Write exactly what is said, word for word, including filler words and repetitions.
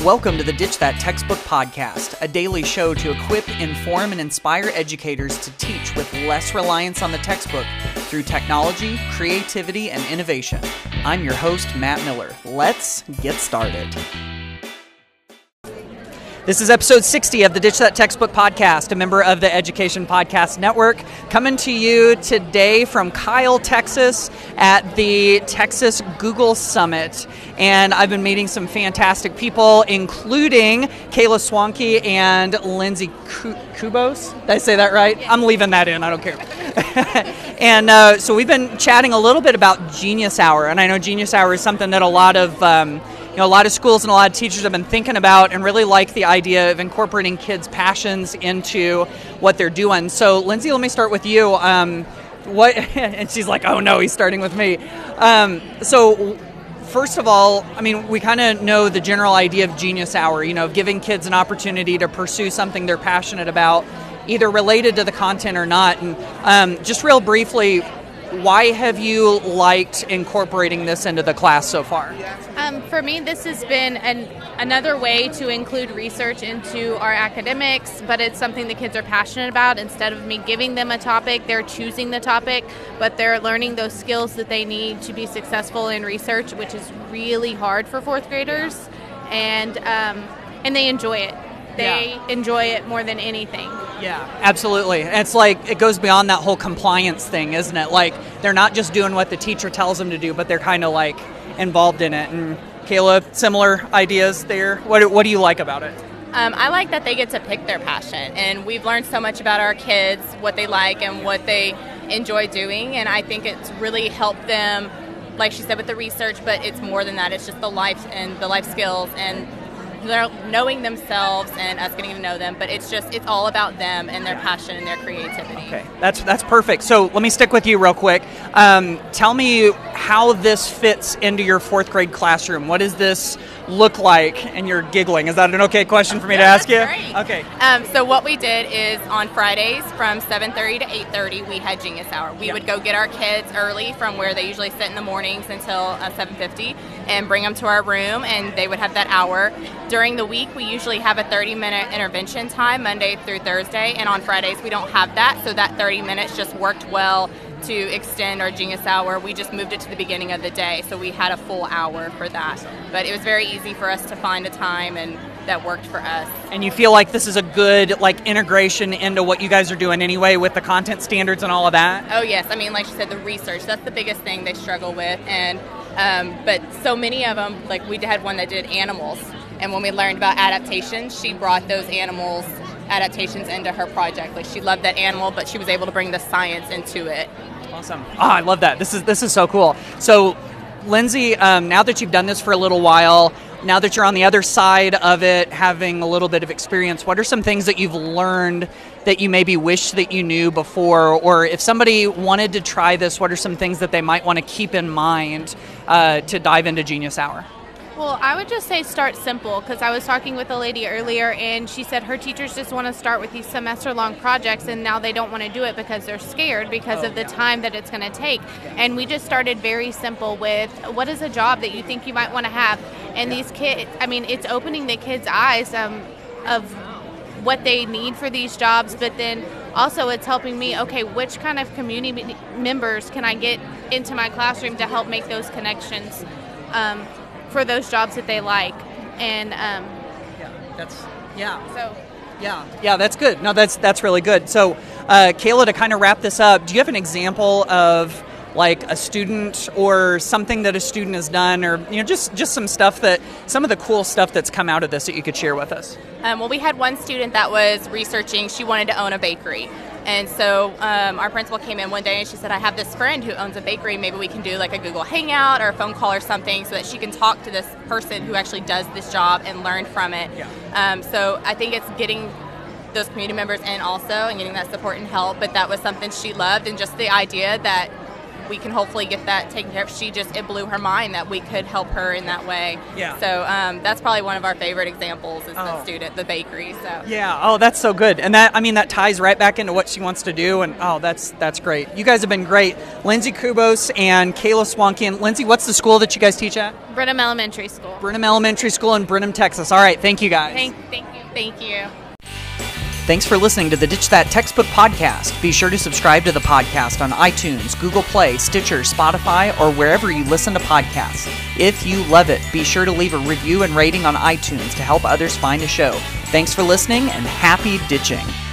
Welcome to the Ditch That Textbook Podcast, a daily show to equip, inform, and inspire educators to teach with less reliance on the textbook through technology, creativity, and innovation. I'm your host, Matt Miller. Let's get started. This is episode sixty of the Ditch That Textbook Podcast, a member of the Education Podcast Network, coming to you today from Kyle, Texas, at the Texas Google Summit. And I've been meeting some fantastic people, including Kayla Swanke and Lindsay Kubos. Did I say that right? Yeah. I'm leaving that in. I don't care. And uh, so we've been chatting a little bit about Genius Hour, and I know Genius Hour is something that a lot of um, you know, a lot of schools and a lot of teachers have been thinking about and really like the idea of incorporating kids' passions into what they're doing. So, Lindsay, let me start with you. Um, what? And she's like, oh, no, he's starting with me. Um, so, first of all, I mean, we kind of know the general idea of Genius Hour, you know, of giving kids an opportunity to pursue something they're passionate about, either related to the content or not. And um, just real briefly, why have you liked incorporating this into the class so far? Um, for me, this has been an, another way to include research into our academics, but it's something the kids are passionate about. Instead of me giving them a topic, they're choosing the topic, but they're learning those skills that they need to be successful in research, which is really hard for fourth graders, and um, and they enjoy it. They yeah. enjoy it more than anything. Yeah, absolutely. It's like, it goes beyond that whole compliance thing, isn't it? Like, they're not just doing what the teacher tells them to do, but they're kind of like involved in it. And Kayla, similar ideas there. What, what do you like about it? Um, I like that they get to pick their passion, and we've learned so much about our kids, what they like and what they enjoy doing, and I think it's really helped them, like she said, with the research, but it's more than that. It's just the life and the life skills and they're knowing themselves and us getting to know them, but it's just, it's all about them and their passion and their creativity. Okay, that's that's perfect. So let me stick with you real quick. Um, tell me how this fits into your fourth grade classroom. What does this look like? And you're giggling. Is that an okay question for me yeah, to ask you? Great. Okay. Um, so what we did is on Fridays from seven thirty to eight thirty, we had Genius Hour. We yep. would go get our kids early from where they usually sit in the mornings until uh, seven fifty and bring them to our room, and they would have that hour. During the week, we usually have a thirty minute intervention time, Monday through Thursday, and on Fridays we don't have that, so that thirty minutes just worked well to extend our Genius Hour. We just moved it to the beginning of the day, so we had a full hour for that. But it was very easy for us to find a time, and that worked for us. And you feel like this is a good like integration into what you guys are doing anyway with the content standards and all of that? Oh yes, I mean, like you said, the research, that's the biggest thing they struggle with, and um, but so many of them, like we had one that did animals, and when we learned about adaptations, she brought those animals adaptations into her project. Like, she loved that animal, but she was able to bring the science into it. Awesome. Oh, I love that. This is this is so cool. So, Lindsay, um, now that you've done this for a little while, now that you're on the other side of it, having a little bit of experience, what are some things that you've learned that you maybe wish that you knew before? Or if somebody wanted to try this, what are some things that they might want to keep in mind uh, to dive into Genius Hour? Well, I would just say start simple, because I was talking with a lady earlier, and she said her teachers just want to start with these semester-long projects, and now they don't want to do it because they're scared because oh, of the yeah. time that it's going to take. And we just started very simple with, what is a job that you think you might want to have? And yeah. these kids, I mean, it's opening the kids' eyes um, of what they need for these jobs, but then also it's helping me, okay, which kind of community members can I get into my classroom to help make those connections um, for those jobs that they like. And um, yeah, that's yeah. So yeah, yeah, that's good. No, that's that's really good. So, uh, Kayla, to kind of wrap this up, do you have an example of like a student or something that a student has done, or you know, just just some stuff that some of the cool stuff that's come out of this that you could share with us? Um, well, we had one student that was researching. She wanted to own a bakery. And so um, our principal came in one day and she said, I have this friend who owns a bakery. Maybe we can do like a Google Hangout or a phone call or something so that she can talk to this person who actually does this job and learn from it. Yeah. Um, so I think it's getting those community members in also and getting that support and help. But that was something she loved, and just the idea that we can hopefully get that taken care of. She just, it blew her mind that we could help her in that way. Yeah. So um, that's probably one of our favorite examples is Oh. the student, the bakery. So Yeah. Oh, that's so good. And that, I mean, that ties right back into what she wants to do. And oh, that's that's great. You guys have been great. Lindsay Kubos and Kayla Swankian. Lindsay, what's the school that you guys teach at? Brenham Elementary School. Brenham Elementary School in Brenham, Texas. All right. Thank you, guys. Thank, thank you. thank you. Thanks for listening to the Ditch That Textbook podcast. Be sure to subscribe to the podcast on iTunes, Google Play, Stitcher, Spotify, or wherever you listen to podcasts. If you love it, be sure to leave a review and rating on iTunes to help others find the show. Thanks for listening and happy ditching.